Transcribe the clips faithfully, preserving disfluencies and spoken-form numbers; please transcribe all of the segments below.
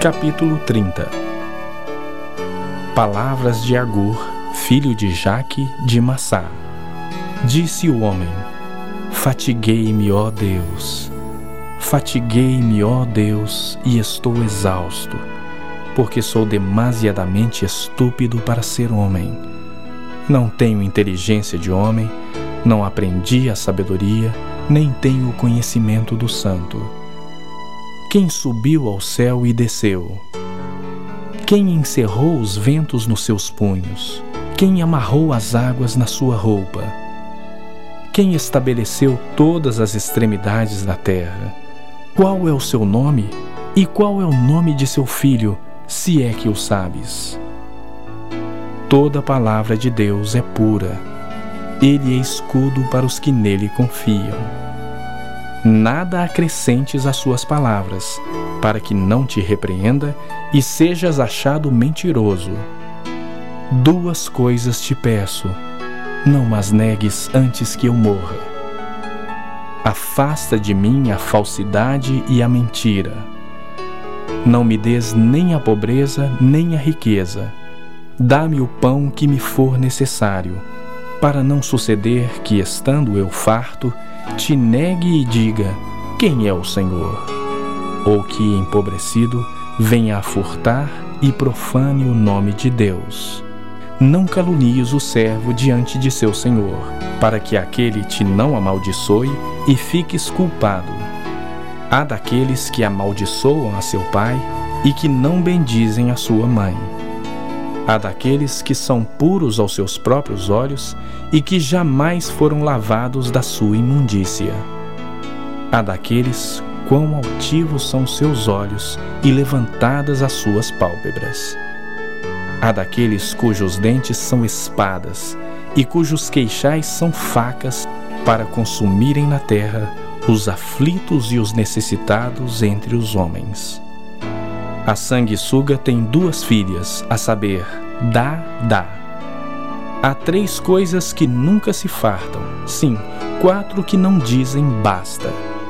Capítulo trinta. Palavras de Agur, filho de Jaque de Massá. Disse o homem: Fatiguei-me, ó Deus, fatiguei-me, ó Deus, e estou exausto, porque sou demasiadamente estúpido para ser homem. Não tenho inteligência de homem, não aprendi a sabedoria, nem tenho o conhecimento do santo. Quem subiu ao céu e desceu? Quem encerrou os ventos nos seus punhos? Quem amarrou as águas na sua roupa? Quem estabeleceu todas as extremidades da terra? Qual é o seu nome? E qual é o nome de seu filho, se é que o sabes? Toda palavra de Deus é pura. Ele é escudo para os que nele confiam. Nada acrescentes às suas palavras, para que não te repreenda e sejas achado mentiroso. Duas coisas te peço, não as negues antes que eu morra. Afasta de mim a falsidade e a mentira. Não me des nem a pobreza nem a riqueza. Dá-me o pão que me for necessário, para não suceder que, estando eu farto, te negue e diga: quem é o Senhor? Ou que, empobrecido, venha a furtar e profane o nome de Deus. Não calunies o servo diante de seu senhor, para que aquele te não amaldiçoe e fiques culpado. Há daqueles que amaldiçoam a seu pai e que não bendizem a sua mãe. Há daqueles que são puros aos seus próprios olhos e que jamais foram lavados da sua imundícia. Há daqueles quão altivos são seus olhos e levantadas as suas pálpebras. Há daqueles cujos dentes são espadas e cujos queixais são facas, para consumirem na terra os aflitos e os necessitados entre os homens. A sanguessuga tem duas filhas, a saber, Dá, Dá. Há três coisas que nunca se fartam, sim, quatro que não dizem basta.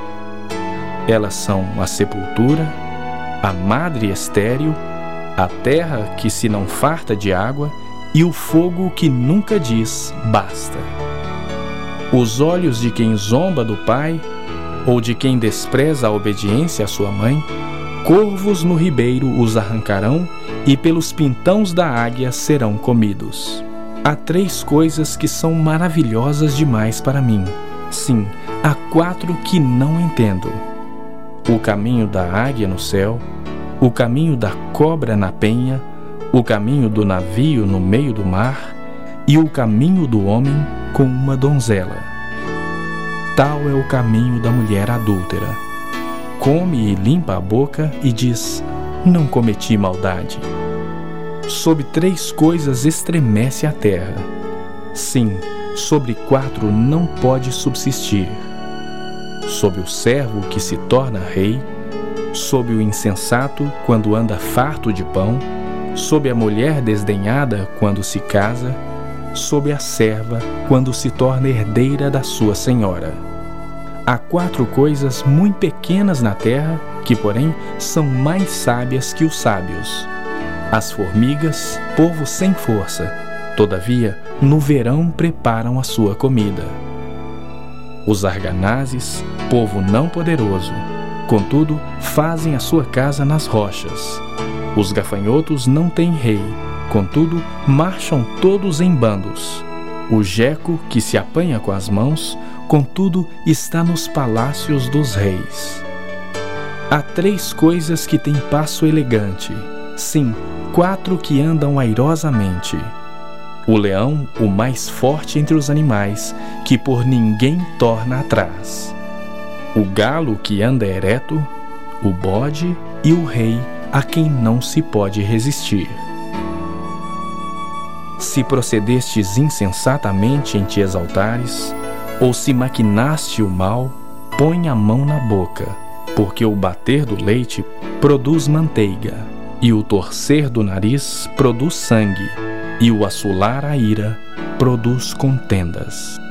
Elas são a sepultura, a madre estéril, a terra que se não farta de água e o fogo que nunca diz basta. Os olhos de quem zomba do pai ou de quem despreza a obediência à sua mãe, corvos no ribeiro os arrancarão e pelos pintões da águia serão comidos. Há três coisas que são maravilhosas demais para mim. Sim, há quatro que não entendo: o caminho da águia no céu, o caminho da cobra na penha, o caminho do navio no meio do mar e o caminho do homem com uma donzela. Tal é o caminho da mulher adúltera. Come e limpa a boca e diz: não cometi maldade. Sob três coisas estremece a terra. Sim, sobre quatro não pode subsistir: sob o servo que se torna rei, sob o insensato quando anda farto de pão, sob a mulher desdenhada quando se casa, sob a serva quando se torna herdeira da sua senhora. Há quatro coisas muito pequenas na terra, que porém são mais sábias que os sábios: as formigas, povo sem força, todavia no verão preparam a sua comida; os arganazes, povo não poderoso, contudo fazem a sua casa nas rochas; os gafanhotos não têm rei, contudo marcham todos em bandos; o geco que se apanha com as mãos, contudo está nos palácios dos reis. Há três coisas que têm passo elegante, sim, quatro que andam airosamente: o leão, o mais forte entre os animais, que por ninguém torna atrás; o galo que anda ereto, o bode e o rei, a quem não se pode resistir. Se procedestes insensatamente em te exaltares, ou se maquinaste o mal, põe a mão na boca, porque o bater do leite produz manteiga, e o torcer do nariz produz sangue, e o assolar a ira produz contendas.